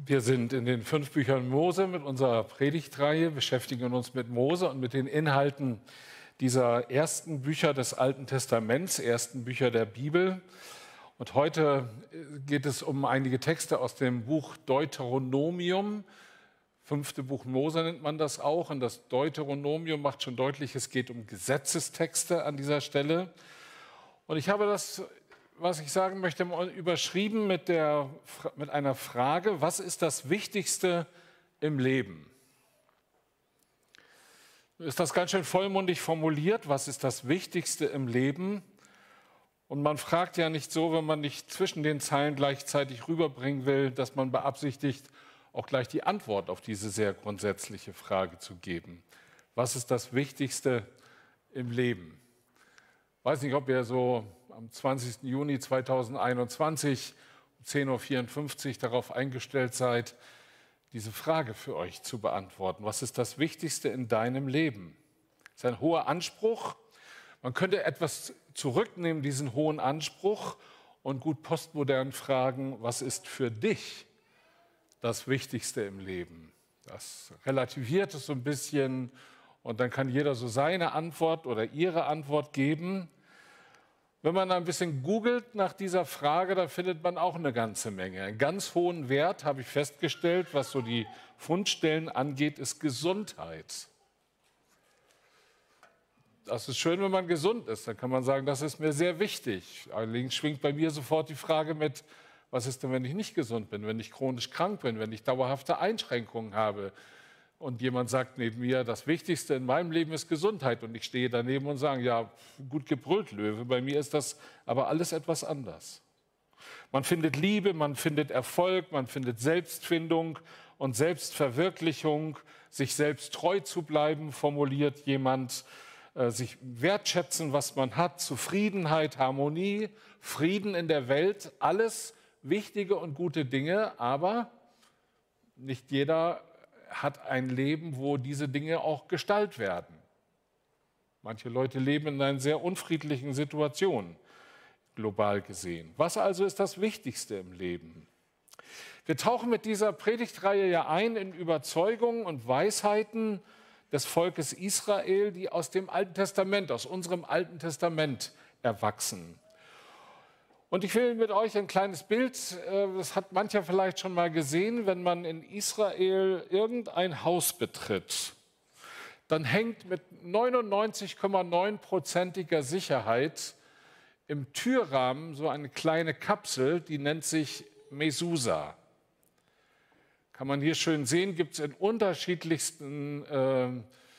Wir sind in den 5 Büchern Mose mit unserer Predigtreihe, beschäftigen uns mit Mose und mit den Inhalten dieser ersten Bücher des Alten Testaments, ersten Bücher der Bibel. Und heute geht es um einige Texte aus dem Buch Deuteronomium. 5. Buch Mose nennt man das auch. Und das Deuteronomium macht schon deutlich, es geht um Gesetzestexte an dieser Stelle. Und ich habe das, was ich sagen möchte, überschrieben mit einer Frage: Was ist das Wichtigste im Leben? Ist das ganz schön vollmundig formuliert? Was ist das Wichtigste im Leben? Und man fragt ja nicht so, wenn man nicht zwischen den Zeilen gleichzeitig rüberbringen will, dass man beabsichtigt, auch gleich die Antwort auf diese sehr grundsätzliche Frage zu geben. Was ist das Wichtigste im Leben? Ich weiß nicht, ob ihr so am 20. Juni 2021 um 10.54 Uhr darauf eingestellt seid, diese Frage für euch zu beantworten. Was ist das Wichtigste in deinem Leben? Das ist ein hoher Anspruch. Man könnte etwas zurücknehmen, diesen hohen Anspruch, und gut postmodern fragen: Was ist für dich das Wichtigste im Leben? Das relativiert es so ein bisschen und dann kann jeder so seine Antwort oder ihre Antwort geben. Wenn man ein bisschen googelt nach dieser Frage, da findet man auch eine ganze Menge. Einen ganz hohen Wert, habe ich festgestellt, was so die Fundstellen angeht, ist Gesundheit. Das ist schön, wenn man gesund ist. Dann kann man sagen, das ist mir sehr wichtig. Allerdings schwingt bei mir sofort die Frage mit: Was ist denn, wenn ich nicht gesund bin, wenn ich chronisch krank bin, wenn ich dauerhafte Einschränkungen habe? Und jemand sagt neben mir, das Wichtigste in meinem Leben ist Gesundheit. Und ich stehe daneben und sage: Ja, gut gebrüllt, Löwe. Bei mir ist das aber alles etwas anders. Man findet Liebe, man findet Erfolg, man findet Selbstfindung und Selbstverwirklichung. Sich selbst treu zu bleiben, formuliert jemand. Sich wertschätzen, was man hat. Zufriedenheit, Harmonie, Frieden in der Welt. Alles wichtige und gute Dinge, aber nicht jeder hat ein Leben, wo diese Dinge auch Gestalt werden. Manche Leute leben in einer sehr unfriedlichen Situation, global gesehen. Was also ist das Wichtigste im Leben? Wir tauchen mit dieser Predigtreihe ja ein in Überzeugungen und Weisheiten des Volkes Israel, die aus dem Alten Testament, aus unserem Alten Testament erwachsen. Und ich will mit euch ein kleines Bild, das hat mancher vielleicht schon mal gesehen: Wenn man in Israel irgendein Haus betritt, dann hängt mit 99,9%iger Sicherheit im Türrahmen so eine kleine Kapsel, die nennt sich Mesusa. Kann man hier schön sehen, gibt es in unterschiedlichsten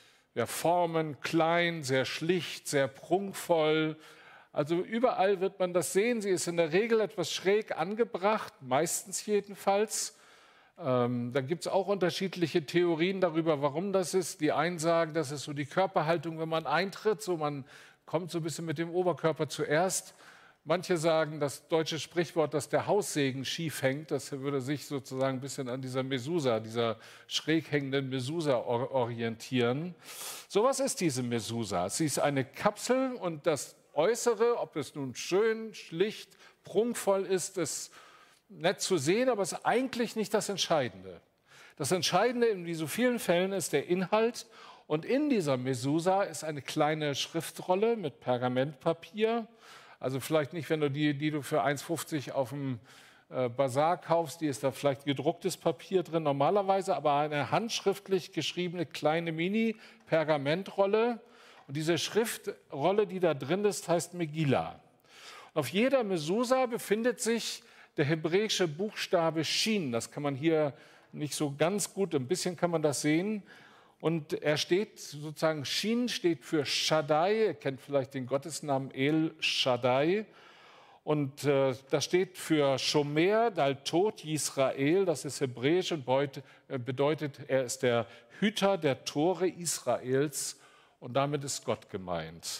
Formen, klein, sehr schlicht, sehr prunkvoll. Also überall wird man das sehen. Sie ist in der Regel etwas schräg angebracht, meistens jedenfalls. Da gibt es auch unterschiedliche Theorien darüber, warum das ist. Die einen sagen, das ist so die Körperhaltung, wenn man eintritt, so man kommt so ein bisschen mit dem Oberkörper zuerst. Manche sagen, das deutsche Sprichwort, dass der Haussegen schief hängt, das würde sich sozusagen ein bisschen an dieser Mesusa, dieser schräg hängenden Mesusa orientieren. So was ist diese Mesusa? Sie ist eine Kapsel und das Äußere, ob es nun schön, schlicht, prunkvoll ist, ist nett zu sehen, aber es ist eigentlich nicht das Entscheidende. Das Entscheidende in wie so vielen Fällen ist der Inhalt. Und in dieser Mesusa ist eine kleine Schriftrolle mit Pergamentpapier. Also vielleicht nicht, wenn du die du für 1,50 auf dem Basar kaufst, die ist da vielleicht gedrucktes Papier drin normalerweise, aber eine handschriftlich geschriebene kleine Mini-Pergamentrolle. Und diese Schriftrolle, die da drin ist, heißt Megillah. Und auf jeder Mesusa befindet sich der hebräische Buchstabe Shin. Das kann man hier nicht so ganz gut, ein bisschen kann man das sehen. Und er steht sozusagen, Shin steht für Shaddai, ihr kennt vielleicht den Gottesnamen El Shaddai. Und das steht für Shomer, Daltot Yisrael, das ist hebräisch und bedeutet, er ist der Hüter der Tore Israels und damit ist Gott gemeint.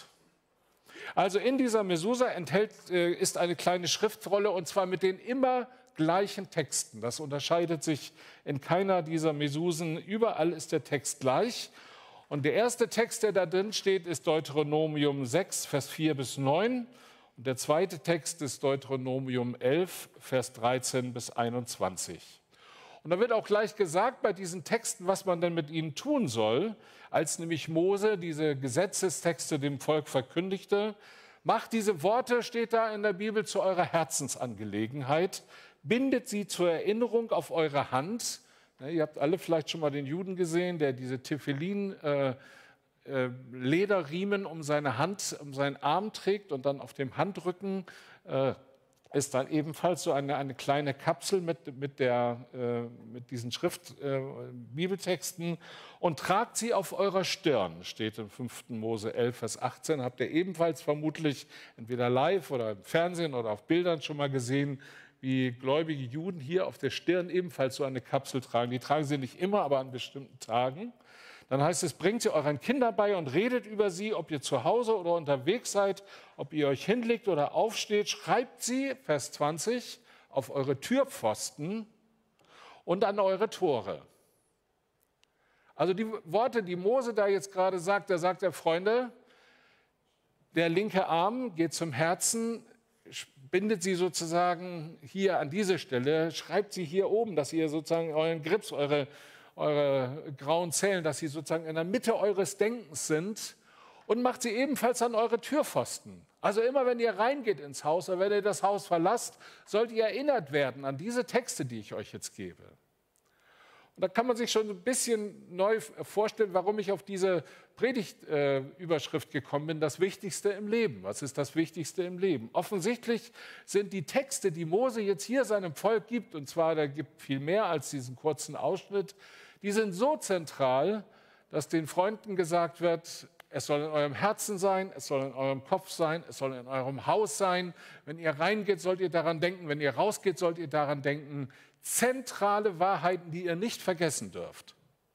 Also in dieser Mesusa ist eine kleine Schriftrolle und zwar mit den immer gleichen Texten. Das unterscheidet sich in keiner dieser Mesusen. Überall ist der Text gleich. Und der erste Text, der da drin steht, ist Deuteronomium 6, Vers 4 bis 9. Und der zweite Text ist Deuteronomium 11, Vers 13 bis 21. Und da wird auch gleich gesagt bei diesen Texten, was man denn mit ihnen tun soll, als nämlich Mose diese Gesetzestexte dem Volk verkündigte. Macht diese Worte, steht da in der Bibel, zu eurer Herzensangelegenheit, bindet sie zur Erinnerung auf eure Hand. Ja, ihr habt alle vielleicht schon mal den Juden gesehen, der diese Tephelin Lederriemen um seine Hand, um seinen Arm trägt und dann auf dem Handrücken ist dann ebenfalls so eine kleine Kapsel mit diesen Bibeltexten und tragt sie auf eurer Stirn, steht im 5. Mose 11, Vers 18. Habt ihr ebenfalls vermutlich entweder live oder im Fernsehen oder auf Bildern schon mal gesehen, wie gläubige Juden hier auf der Stirn ebenfalls so eine Kapsel tragen. Die tragen sie nicht immer, aber an bestimmten Tagen. Dann heißt es, bringt sie euren Kindern bei und redet über sie, ob ihr zu Hause oder unterwegs seid, ob ihr euch hinlegt oder aufsteht. Schreibt sie, Vers 20, auf eure Türpfosten und an eure Tore. Also die Worte, die Mose da jetzt gerade sagt, da sagt er, Freunde, der linke Arm geht zum Herzen, bindet sie sozusagen hier an diese Stelle, schreibt sie hier oben, dass ihr sozusagen euren Grips, eure grauen Zellen, dass sie sozusagen in der Mitte eures Denkens sind und macht sie ebenfalls an eure Türpfosten. Also immer, wenn ihr reingeht ins Haus oder wenn ihr das Haus verlasst, sollt ihr erinnert werden an diese Texte, die ich euch jetzt gebe. Und da kann man sich schon ein bisschen neu vorstellen, warum ich auf diese Predigtüberschrift gekommen bin, das Wichtigste im Leben. Was ist das Wichtigste im Leben? Offensichtlich sind die Texte, die Mose jetzt hier seinem Volk gibt, und zwar, da gibt viel mehr als diesen kurzen Ausschnitt, die sind so zentral, dass den Freunden gesagt wird, es soll in eurem Herzen sein, es soll in eurem Kopf sein, es soll in eurem Haus sein. Wenn ihr reingeht, sollt ihr daran denken. Wenn ihr rausgeht, sollt ihr daran denken. Zentrale Wahrheiten, die ihr nicht vergessen dürft.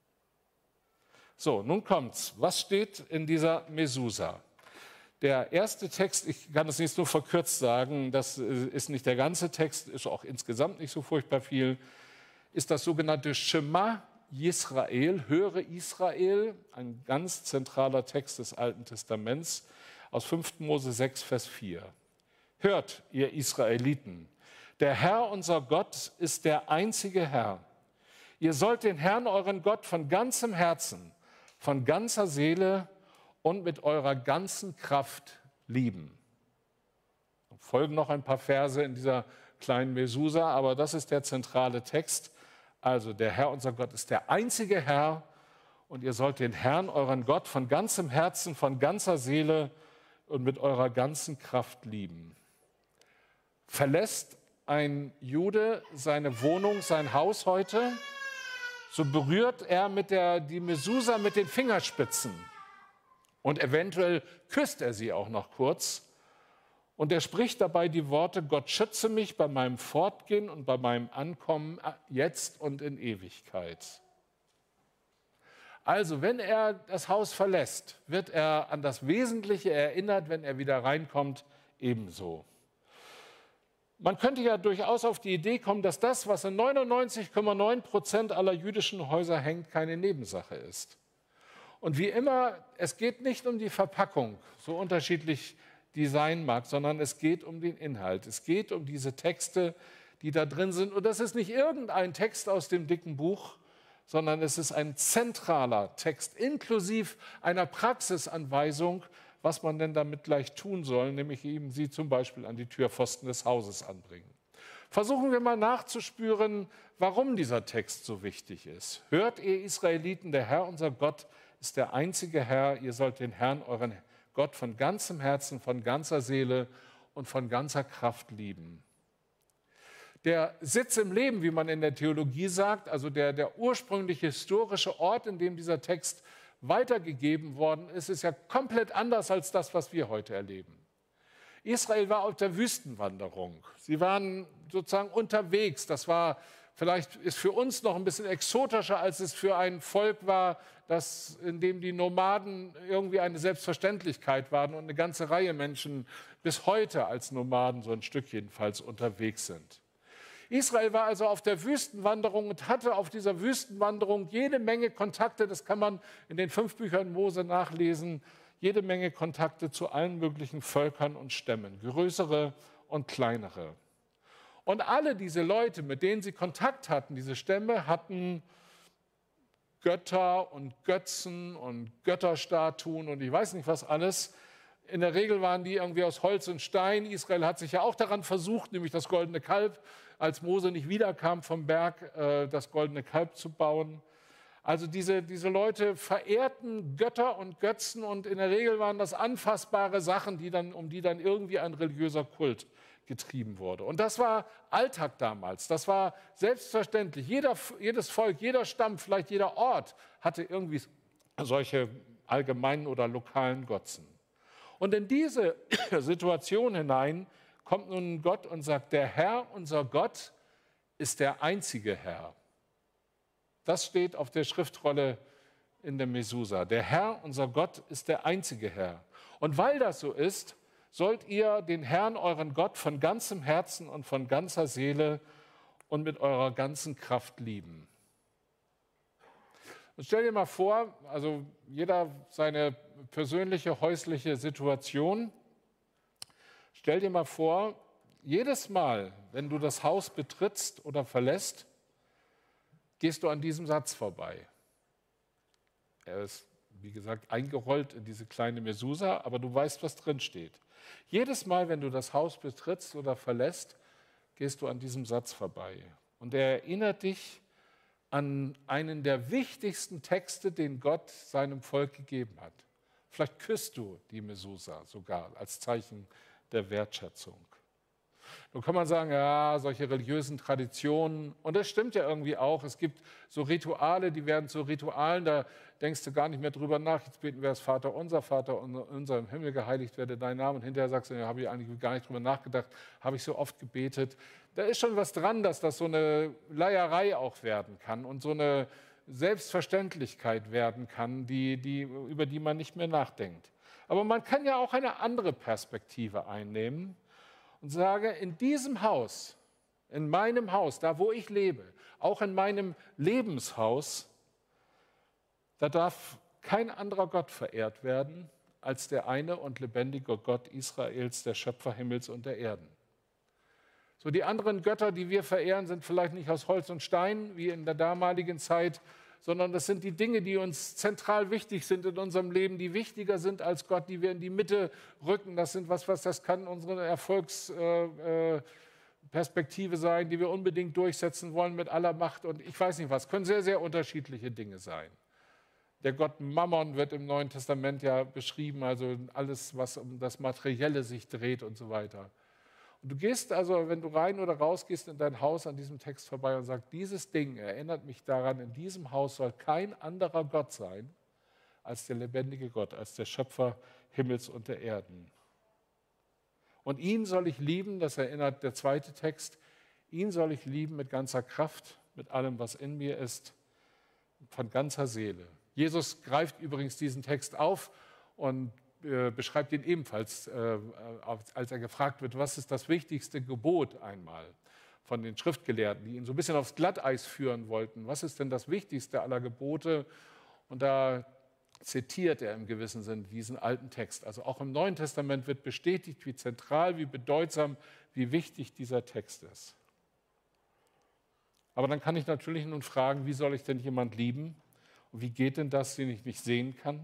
So, nun kommt's. Was steht in dieser Mesusa? Der erste Text, ich kann es nicht nur verkürzt sagen, das ist nicht der ganze Text, ist auch insgesamt nicht so furchtbar viel, ist das sogenannte Shema Yisrael, höre Israel, ein ganz zentraler Text des Alten Testaments aus 5. Mose 6, Vers 4. Hört, ihr Israeliten, der Herr, unser Gott, ist der einzige Herr. Ihr sollt den Herrn, euren Gott, von ganzem Herzen, von ganzer Seele und mit eurer ganzen Kraft lieben. Folgen noch ein paar Verse in dieser kleinen Mesusa, aber das ist der zentrale Text. Also der Herr, unser Gott, ist der einzige Herr und ihr sollt den Herrn, euren Gott, von ganzem Herzen, von ganzer Seele und mit eurer ganzen Kraft lieben. Verlässt ein Jude seine Wohnung, sein Haus heute, so berührt er die Mesusa mit den Fingerspitzen und eventuell küsst er sie auch noch kurz. Und er spricht dabei die Worte, Gott schütze mich bei meinem Fortgehen und bei meinem Ankommen jetzt und in Ewigkeit. Also, wenn er das Haus verlässt, wird er an das Wesentliche erinnert, wenn er wieder reinkommt, ebenso. Man könnte ja durchaus auf die Idee kommen, dass das, was in 99,9% aller jüdischen Häuser hängt, keine Nebensache ist. Und wie immer, es geht nicht um die Verpackung, so unterschiedlich die sein mag, sondern es geht um den Inhalt. Es geht um diese Texte, die da drin sind. Und das ist nicht irgendein Text aus dem dicken Buch, sondern es ist ein zentraler Text, inklusive einer Praxisanweisung, was man denn damit gleich tun soll, nämlich eben sie zum Beispiel an die Türpfosten des Hauses anbringen. Versuchen wir mal nachzuspüren, warum dieser Text so wichtig ist. Hört, ihr Israeliten, der Herr, unser Gott, ist der einzige Herr. Ihr sollt den Herrn, euren Gott, von ganzem Herzen, von ganzer Seele und von ganzer Kraft lieben. Der Sitz im Leben, wie man in der Theologie sagt, also der ursprüngliche historische Ort, in dem dieser Text weitergegeben worden ist, ist ja komplett anders als das, was wir heute erleben. Israel war auf der Wüstenwanderung. Sie waren sozusagen unterwegs. Das war vielleicht ist für uns noch ein bisschen exotischer, als es für ein Volk war, in dem die Nomaden irgendwie eine Selbstverständlichkeit waren und eine ganze Reihe Menschen bis heute als Nomaden, so ein Stück jedenfalls, unterwegs sind. Israel war also auf der Wüstenwanderung und hatte auf dieser Wüstenwanderung jede Menge Kontakte, das kann man in den 5 Büchern Mose nachlesen, jede Menge Kontakte zu allen möglichen Völkern und Stämmen, größere und kleinere. Und alle diese Leute, mit denen sie Kontakt hatten, diese Stämme, hatten Götter und Götzen und Götterstatuen und ich weiß nicht was alles. In der Regel waren die irgendwie aus Holz und Stein. Israel hat sich ja auch daran versucht, nämlich das goldene Kalb, als Mose nicht wiederkam vom Berg, das goldene Kalb zu bauen. Also diese Leute verehrten Götter und Götzen und in der Regel waren das anfassbare Sachen, um die dann irgendwie ein religiöser Kult getrieben wurde. Und das war Alltag damals, das war selbstverständlich. Jedes Volk, jeder Stamm, vielleicht jeder Ort hatte irgendwie solche allgemeinen oder lokalen Götzen. Und in diese Situation hinein kommt nun Gott und sagt, der Herr, unser Gott, ist der einzige Herr. Das steht auf der Schriftrolle in der Mesusa. Der Herr, unser Gott, ist der einzige Herr. Und weil das so ist, sollt ihr den Herrn, euren Gott, von ganzem Herzen und von ganzer Seele und mit eurer ganzen Kraft lieben. Und stell dir mal vor, also jeder seine persönliche häusliche Situation. Stell dir mal vor, jedes Mal, wenn du das Haus betrittst oder verlässt, gehst du an diesem Satz vorbei. Er ist, wie gesagt, eingerollt in diese kleine Mesusa, aber du weißt, was drin steht. Jedes Mal, wenn du das Haus betrittst oder verlässt, gehst du an diesem Satz vorbei. Und er erinnert dich an einen der wichtigsten Texte, den Gott seinem Volk gegeben hat. Vielleicht küsst du die Mesusa sogar als Zeichen der Wertschätzung. Nun kann man sagen, ja, solche religiösen Traditionen, und das stimmt ja irgendwie auch, es gibt so Rituale, die werden zu Ritualen, da denkst du gar nicht mehr drüber nach, jetzt beten wir das Vater unser im Himmel, geheiligt werde dein Name, und hinterher sagst du, ja, habe ich eigentlich gar nicht drüber nachgedacht, habe ich so oft gebetet. Da ist schon was dran, dass das so eine Leierei auch werden kann und so eine Selbstverständlichkeit werden kann, über die man nicht mehr nachdenkt. Aber man kann ja auch eine andere Perspektive einnehmen und sage, in diesem Haus, in meinem Haus, da wo ich lebe, auch in meinem Lebenshaus, da darf kein anderer Gott verehrt werden als der eine und lebendige Gott Israels, der Schöpfer Himmels und der Erden. So, die anderen Götter, die wir verehren, sind vielleicht nicht aus Holz und Stein, wie in der damaligen Zeit, sondern das sind die Dinge, die uns zentral wichtig sind in unserem Leben, die wichtiger sind als Gott, die wir in die Mitte rücken. Das sind das kann unsere Erfolgsperspektive sein, die wir unbedingt durchsetzen wollen mit aller Macht und ich weiß nicht was. Können sehr, sehr unterschiedliche Dinge sein. Der Gott Mammon wird im Neuen Testament ja beschrieben, also alles, was um das Materielle sich dreht und so weiter. Und du gehst also, wenn du rein oder raus gehst in dein Haus an diesem Text vorbei und sagst, dieses Ding erinnert mich daran, in diesem Haus soll kein anderer Gott sein als der lebendige Gott, als der Schöpfer Himmels und der Erden. Und ihn soll ich lieben, das erinnert der zweite Text, ihn soll ich lieben mit ganzer Kraft, mit allem, was in mir ist, von ganzer Seele. Jesus greift übrigens diesen Text auf und beschreibt ihn ebenfalls, als er gefragt wird, was ist das wichtigste Gebot einmal von den Schriftgelehrten, die ihn so ein bisschen aufs Glatteis führen wollten. Was ist denn das wichtigste aller Gebote? Und da zitiert er im gewissen Sinn diesen alten Text. Also auch im Neuen Testament wird bestätigt, wie zentral, wie bedeutsam, wie wichtig dieser Text ist. Aber dann kann ich natürlich nun fragen, wie soll ich denn jemand lieben? Und wie geht denn das, den ich nicht sehen kann?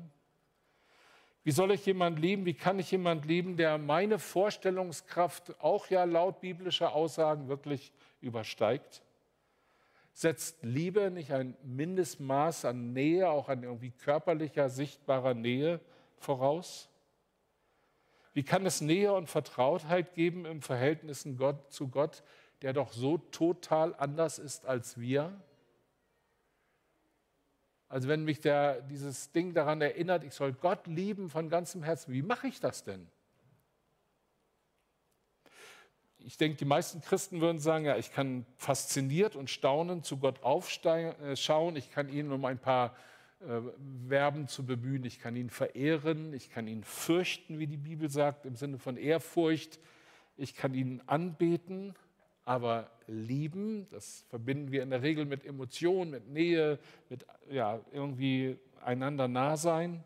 Wie soll ich jemanden lieben? Wie kann ich jemanden lieben, der meine Vorstellungskraft auch ja laut biblischer Aussagen wirklich übersteigt? Setzt Liebe nicht ein Mindestmaß an Nähe, auch an irgendwie körperlicher, sichtbarer Nähe voraus? Wie kann es Nähe und Vertrautheit geben im Verhältnis zu Gott, der doch so total anders ist als wir? Also wenn mich dieses Ding daran erinnert, ich soll Gott lieben von ganzem Herzen, wie mache ich das denn? Ich denke, die meisten Christen würden sagen, ja, ich kann fasziniert und staunend zu Gott aufschauen, ich kann ihn um ein paar Verben zu bemühen, ich kann ihn verehren, ich kann ihn fürchten, wie die Bibel sagt, im Sinne von Ehrfurcht, ich kann ihn anbeten, aber lieben, das verbinden wir in der Regel mit Emotionen, mit Nähe, mit irgendwie einander nah sein.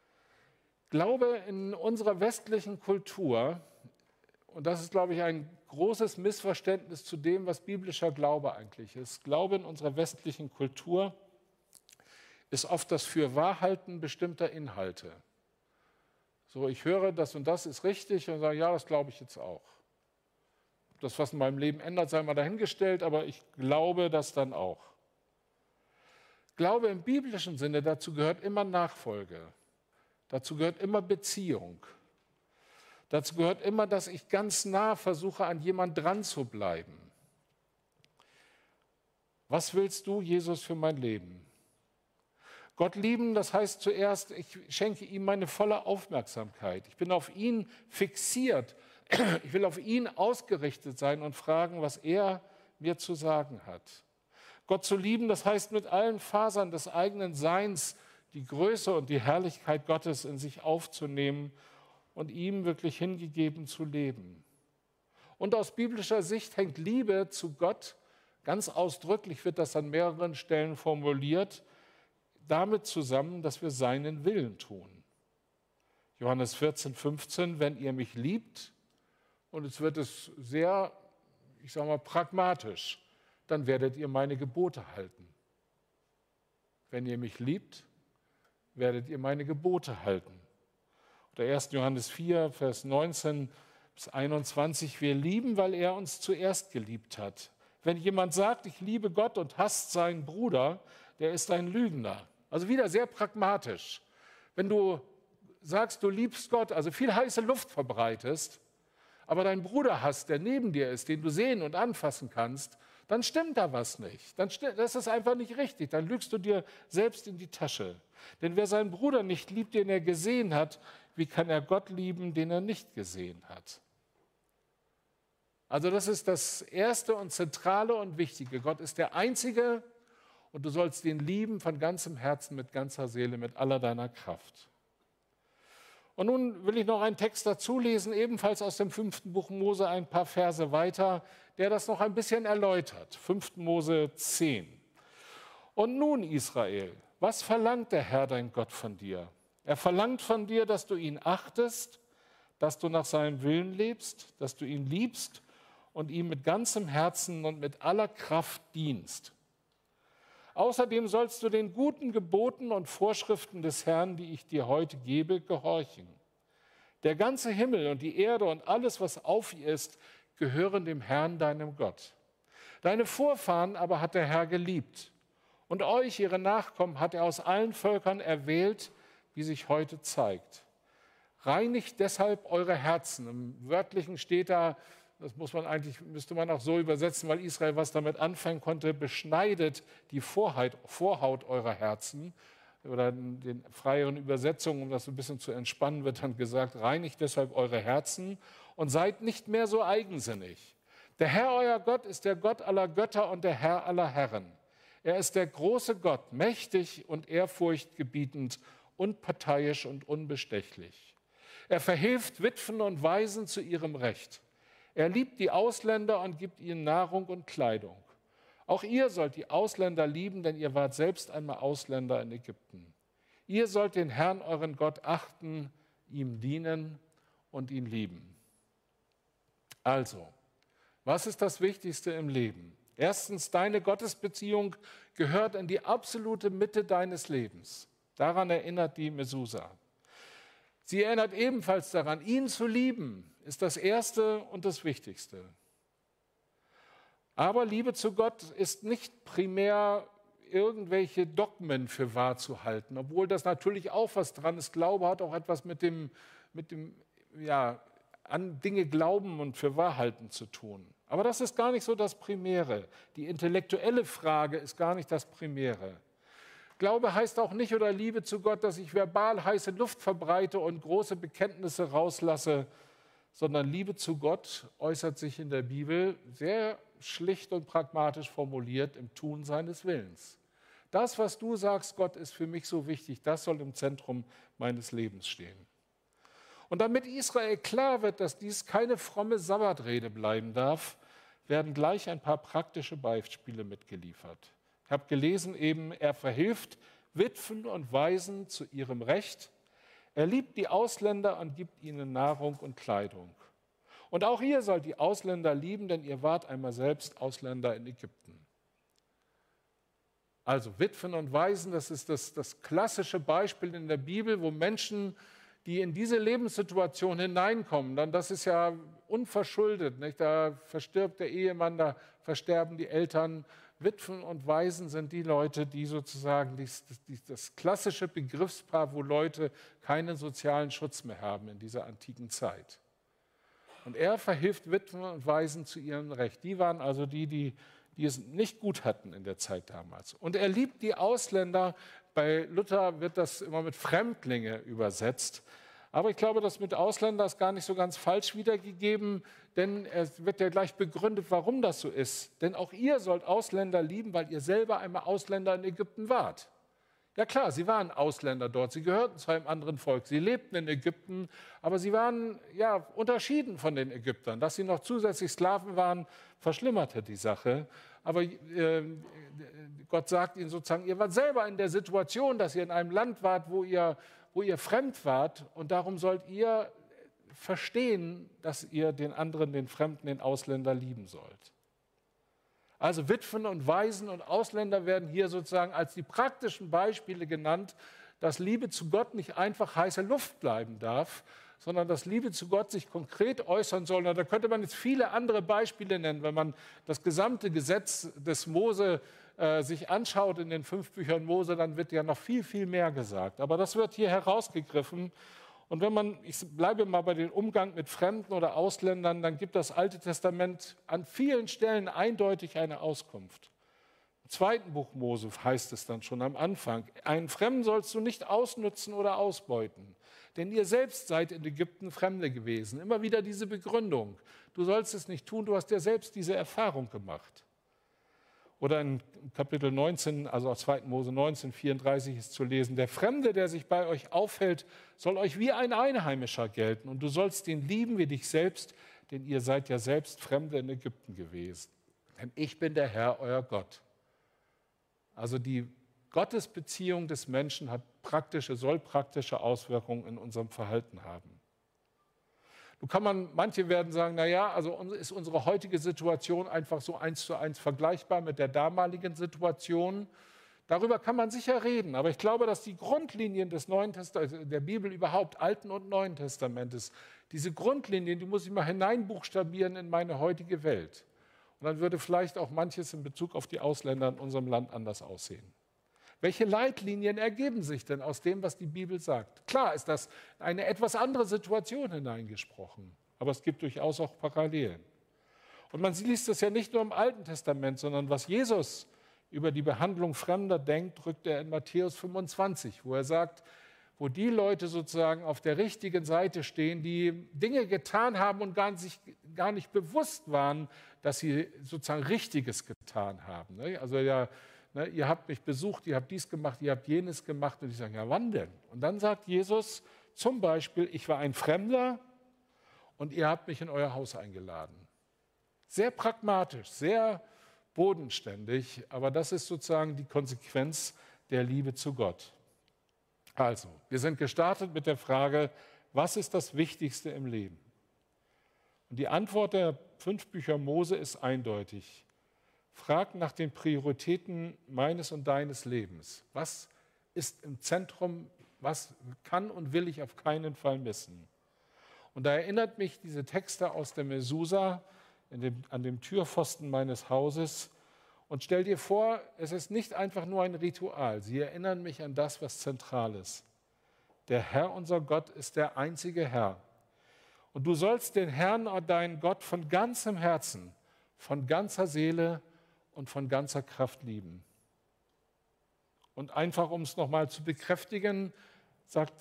Glaube in unserer westlichen Kultur, und das ist, glaube ich, ein großes Missverständnis zu dem, was biblischer Glaube eigentlich ist. Glaube in unserer westlichen Kultur ist oft das Fürwahrhalten bestimmter Inhalte. So, ich höre, das und das ist richtig und sage, ja, das glaube ich jetzt auch. Das, was in meinem Leben ändert, sei mal dahingestellt, aber ich glaube das dann auch. Glaube im biblischen Sinne, dazu gehört immer Nachfolge. Dazu gehört immer Beziehung. Dazu gehört immer, dass ich ganz nah versuche, an jemand dran zu bleiben. Was willst du, Jesus, für mein Leben? Gott lieben, das heißt zuerst, ich schenke ihm meine volle Aufmerksamkeit. Ich bin auf ihn fixiert. Ich will auf ihn ausgerichtet sein und fragen, was er mir zu sagen hat. Gott zu lieben, das heißt mit allen Fasern des eigenen Seins die Größe und die Herrlichkeit Gottes in sich aufzunehmen und ihm wirklich hingegeben zu leben. Und aus biblischer Sicht hängt Liebe zu Gott, ganz ausdrücklich wird das an mehreren Stellen formuliert, damit zusammen, dass wir seinen Willen tun. Johannes 14, 15, wenn ihr mich liebt, und es wird es sehr, ich sage mal, pragmatisch, dann werdet ihr meine Gebote halten. Wenn ihr mich liebt, werdet ihr meine Gebote halten. Oder 1. Johannes 4, Vers 19 bis 21, wir lieben, weil er uns zuerst geliebt hat. Wenn jemand sagt, ich liebe Gott und hasst seinen Bruder, der ist ein Lügner. Also wieder sehr pragmatisch. Wenn du sagst, du liebst Gott, also viel heiße Luft verbreitest, aber deinen Bruder hast, der neben dir ist, den du sehen und anfassen kannst, dann stimmt da was nicht. Das ist einfach nicht richtig. Dann lügst du dir selbst in die Tasche. Denn wer seinen Bruder nicht liebt, den er gesehen hat, wie kann er Gott lieben, den er nicht gesehen hat? Also das ist das Erste und Zentrale und Wichtige. Gott ist der Einzige und du sollst ihn lieben von ganzem Herzen, mit ganzer Seele, mit aller deiner Kraft. Und nun will ich noch einen Text dazu lesen, ebenfalls aus dem 5. Buch Mose, ein paar Verse weiter, der das noch ein bisschen erläutert. 5. Mose 10. Und nun, Israel, was verlangt der Herr, dein Gott, von dir? Er verlangt von dir, dass du ihn achtest, dass du nach seinem Willen lebst, dass du ihn liebst und ihm mit ganzem Herzen und mit aller Kraft dienst. Außerdem sollst du den guten Geboten und Vorschriften des Herrn, die ich dir heute gebe, gehorchen. Der ganze Himmel und die Erde und alles, was auf ihr ist, gehören dem Herrn, deinem Gott. Deine Vorfahren aber hat der Herr geliebt. Und euch, ihre Nachkommen, hat er aus allen Völkern erwählt, wie sich heute zeigt. Reinigt deshalb eure Herzen. Im Wörtlichen steht da, das müsste man auch so übersetzen, weil Israel was damit anfangen konnte, beschneidet die Vorhaut eurer Herzen. Oder in den freieren Übersetzungen, um das ein bisschen zu entspannen, wird dann gesagt, reinigt deshalb eure Herzen und seid nicht mehr so eigensinnig. Der Herr, euer Gott, ist der Gott aller Götter und der Herr aller Herren. Er ist der große Gott, mächtig und ehrfurchtgebietend, unparteiisch und unbestechlich. Er verhilft Witwen und Waisen zu ihrem Recht. Er liebt die Ausländer und gibt ihnen Nahrung und Kleidung. Auch ihr sollt die Ausländer lieben, denn ihr wart selbst einmal Ausländer in Ägypten. Ihr sollt den Herrn, euren Gott, achten, ihm dienen und ihn lieben. Also, was ist das Wichtigste im Leben? Erstens, deine Gottesbeziehung gehört in die absolute Mitte deines Lebens. Daran erinnert die Mesusa. Sie erinnert ebenfalls daran, ihn zu lieben, ist das Erste und das Wichtigste. Aber Liebe zu Gott ist nicht primär irgendwelche Dogmen für wahr zu halten, obwohl das natürlich auch was dran ist. Glaube hat auch etwas mit dem an Dinge glauben und für wahr halten zu tun. Aber das ist gar nicht so das Primäre. Die intellektuelle Frage ist gar nicht das Primäre. Glaube heißt auch nicht, oder Liebe zu Gott, dass ich verbal heiße Luft verbreite und große Bekenntnisse rauslasse, sondern Liebe zu Gott äußert sich in der Bibel sehr schlicht und pragmatisch formuliert im Tun seines Willens. Das, was du sagst, Gott ist für mich so wichtig, das soll im Zentrum meines Lebens stehen. Und damit Israel klar wird, dass dies keine fromme Sabbatrede bleiben darf, werden gleich ein paar praktische Beispiele mitgeliefert. Ich habe gelesen eben, er verhilft Witwen und Waisen zu ihrem Recht. Er liebt die Ausländer und gibt ihnen Nahrung und Kleidung. Und auch ihr sollt die Ausländer lieben, denn ihr wart einmal selbst Ausländer in Ägypten. Also Witwen und Waisen, das ist das klassische Beispiel in der Bibel, wo Menschen, die in diese Lebenssituation hineinkommen, dann das ist ja unverschuldet, nicht? Da verstirbt der Ehemann, da versterben die Eltern. Witwen und Waisen sind die Leute, die sozusagen das klassische Begriffspaar, wo Leute keinen sozialen Schutz mehr haben in dieser antiken Zeit. Und er verhilft Witwen und Waisen zu ihrem Recht. Die waren also die es nicht gut hatten in der Zeit damals. Und er liebt die Ausländer. Bei Luther wird das immer mit Fremdlinge übersetzt. Aber ich glaube, das mit Ausländer ist gar nicht so ganz falsch wiedergegeben, denn es wird ja gleich begründet, warum das so ist. Denn auch ihr sollt Ausländer lieben, weil ihr selber einmal Ausländer in Ägypten wart. Ja klar, sie waren Ausländer dort, sie gehörten zu einem anderen Volk, sie lebten in Ägypten, aber sie waren ja unterschieden von den Ägyptern. Dass sie noch zusätzlich Sklaven waren, verschlimmerte die Sache. Aber Gott sagt ihnen sozusagen, ihr wart selber in der Situation, dass ihr in einem Land wart, wo ihr fremd wart, und darum sollt ihr verstehen, dass ihr den anderen, den Fremden, den Ausländer lieben sollt. Also Witwen und Waisen und Ausländer werden hier sozusagen als die praktischen Beispiele genannt, dass Liebe zu Gott nicht einfach heiße Luft bleiben darf, sondern dass Liebe zu Gott sich konkret äußern soll. Und da könnte man jetzt viele andere Beispiele nennen, wenn man das gesamte Gesetz des Mose sich anschaut in den 5 Büchern Mose, dann wird ja noch viel, viel mehr gesagt. Aber das wird hier herausgegriffen. Und ich bleibe mal bei dem Umgang mit Fremden oder Ausländern, dann gibt das Alte Testament an vielen Stellen eindeutig eine Auskunft. Im 2. Buch Mose heißt es dann schon am Anfang, einen Fremden sollst du nicht ausnützen oder ausbeuten, denn ihr selbst seid in Ägypten Fremde gewesen. Immer wieder diese Begründung, du sollst es nicht tun, du hast ja selbst diese Erfahrung gemacht. Oder in Kapitel 19, also aus 2. Mose 19, 34 ist zu lesen, der Fremde, der sich bei euch aufhält, soll euch wie ein Einheimischer gelten und du sollst ihn lieben wie dich selbst, denn ihr seid ja selbst Fremde in Ägypten gewesen. Denn ich bin der Herr, euer Gott. Also die Gottesbeziehung des Menschen soll praktische Auswirkungen in unserem Verhalten haben. Manche werden sagen, naja, also ist unsere heutige Situation einfach so 1:1 vergleichbar mit der damaligen Situation. Darüber kann man sicher reden, aber ich glaube, dass die Grundlinien des Neuen Testaments, der Bibel überhaupt, Alten und Neuen Testamentes, diese Grundlinien, die muss ich mal hineinbuchstabieren in meine heutige Welt. Und dann würde vielleicht auch manches in Bezug auf die Ausländer in unserem Land anders aussehen. Welche Leitlinien ergeben sich denn aus dem, was die Bibel sagt? Klar ist das eine etwas andere Situation hineingesprochen, aber es gibt durchaus auch Parallelen. Und man liest das ja nicht nur im Alten Testament, sondern was Jesus über die Behandlung Fremder denkt, drückt er in Matthäus 25, wo er sagt, wo die Leute sozusagen auf der richtigen Seite stehen, die Dinge getan haben und gar nicht bewusst waren, dass sie sozusagen Richtiges getan haben. Also ja, ihr habt mich besucht, ihr habt dies gemacht, ihr habt jenes gemacht. Und die sagen, ja, wann denn? Und dann sagt Jesus zum Beispiel, ich war ein Fremder und ihr habt mich in euer Haus eingeladen. Sehr pragmatisch, sehr bodenständig, aber das ist sozusagen die Konsequenz der Liebe zu Gott. Also, wir sind gestartet mit der Frage, was ist das Wichtigste im Leben? Und die Antwort der 5 Bücher Mose ist eindeutig. Frag nach den Prioritäten meines und deines Lebens. Was ist im Zentrum, was kann und will ich auf keinen Fall missen? Und da erinnert mich diese Texte aus der Mesusa an dem Türpfosten meines Hauses. Und stell dir vor, es ist nicht einfach nur ein Ritual. Sie erinnern mich an das, was zentral ist. Der Herr, unser Gott, ist der einzige Herr. Und du sollst den Herrn, deinen Gott, von ganzem Herzen, von ganzer Seele und von ganzer Kraft lieben. Und einfach, um es nochmal zu bekräftigen, sagt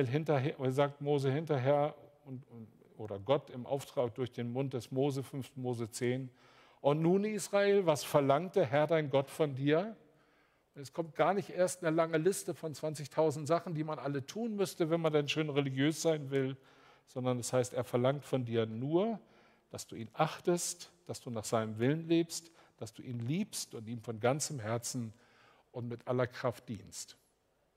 Mose hinterher oder Gott im Auftrag durch den Mund des Mose, 5. Mose 10. Und nun, Israel, was verlangt der Herr, dein Gott, von dir? Es kommt gar nicht erst eine lange Liste von 20.000 Sachen, die man alle tun müsste, wenn man dann schön religiös sein will, sondern es heißt, er verlangt von dir nur, dass du ihn achtest, dass du nach seinem Willen lebst, dass du ihn liebst und ihm von ganzem Herzen und mit aller Kraft dienst.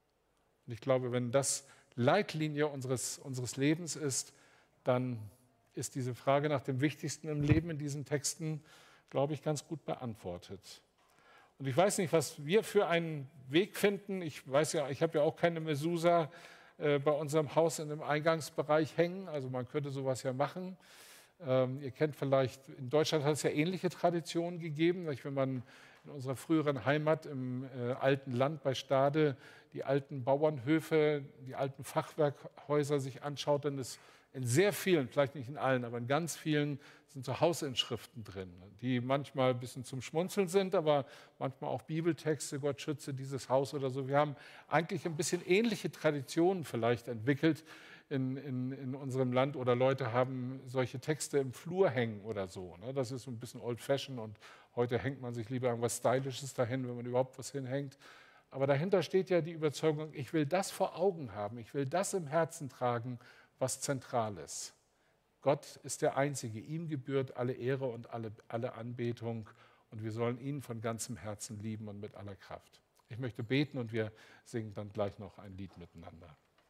Und ich glaube, wenn das Leitlinie unseres Lebens ist, dann ist diese Frage nach dem Wichtigsten im Leben in diesen Texten, glaube ich, ganz gut beantwortet. Und ich weiß nicht, was wir für einen Weg finden. Ich weiß ja, ich habe ja auch keine Mezuzah bei unserem Haus in dem Eingangsbereich hängen. Also man könnte sowas ja machen. Ihr kennt vielleicht, in Deutschland hat es ja ähnliche Traditionen gegeben. Wenn man in unserer früheren Heimat im alten Land bei Stade die alten Bauernhöfe, die alten Fachwerkhäuser sich anschaut, dann ist in sehr vielen, vielleicht nicht in allen, aber in ganz vielen sind so Hausinschriften drin, die manchmal ein bisschen zum Schmunzeln sind, aber manchmal auch Bibeltexte, Gott schütze dieses Haus oder so. Wir haben eigentlich ein bisschen ähnliche Traditionen vielleicht entwickelt in unserem Land, oder Leute haben solche Texte im Flur hängen oder so. Das ist so ein bisschen old-fashioned und heute hängt man sich lieber irgendwas Stylisches dahin, wenn man überhaupt was hinhängt. Aber dahinter steht ja die Überzeugung, ich will das vor Augen haben, ich will das im Herzen tragen, was zentral ist. Gott ist der Einzige, ihm gebührt alle Ehre und alle Anbetung, und wir sollen ihn von ganzem Herzen lieben und mit aller Kraft. Ich möchte beten und wir singen dann gleich noch ein Lied miteinander.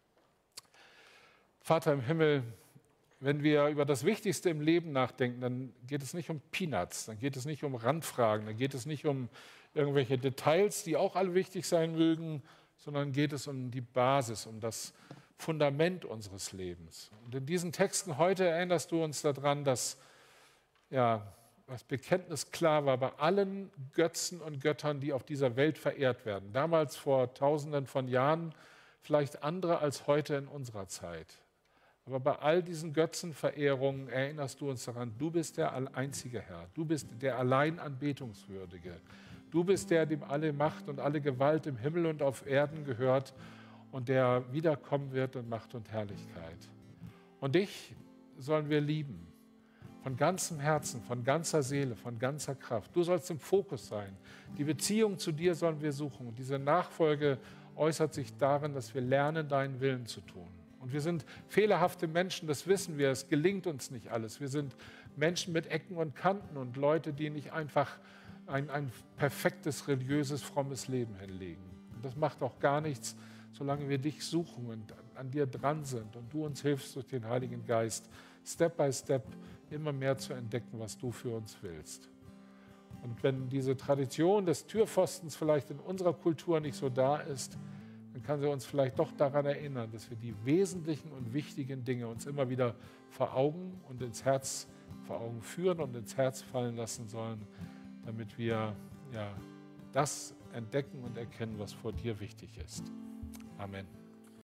Vater im Himmel, wenn wir über das Wichtigste im Leben nachdenken, dann geht es nicht um Peanuts, dann geht es nicht um Randfragen, dann geht es nicht um irgendwelche Details, die auch alle wichtig sein mögen, sondern geht es um die Basis, um das Fundament unseres Lebens. Und in diesen Texten heute erinnerst du uns daran, dass das Bekenntnis klar war bei allen Götzen und Göttern, die auf dieser Welt verehrt werden. Damals vor Tausenden von Jahren, vielleicht andere als heute in unserer Zeit. Aber bei all diesen Götzenverehrungen erinnerst du uns daran, du bist der einzige Herr, du bist der allein Anbetungswürdige. Du bist der, dem alle Macht und alle Gewalt im Himmel und auf Erden gehört und der wiederkommen wird in Macht und Herrlichkeit. Und dich sollen wir lieben, von ganzem Herzen, von ganzer Seele, von ganzer Kraft. Du sollst im Fokus sein. Die Beziehung zu dir sollen wir suchen. Und diese Nachfolge äußert sich darin, dass wir lernen, deinen Willen zu tun. Und wir sind fehlerhafte Menschen, das wissen wir, es gelingt uns nicht alles. Wir sind Menschen mit Ecken und Kanten und Leute, die nicht einfach ein perfektes, religiöses, frommes Leben hinlegen. Und das macht auch gar nichts, solange wir dich suchen und an dir dran sind und du uns hilfst durch den Heiligen Geist, Step by Step immer mehr zu entdecken, was du für uns willst. Und wenn diese Tradition des Türpfostens vielleicht in unserer Kultur nicht so da ist, dann kann sie uns vielleicht doch daran erinnern, dass wir die wesentlichen und wichtigen Dinge uns immer wieder vor Augen und ins Herz vor Augen führen und ins Herz fallen lassen sollen, damit wir das entdecken und erkennen, was vor dir wichtig ist. Amen.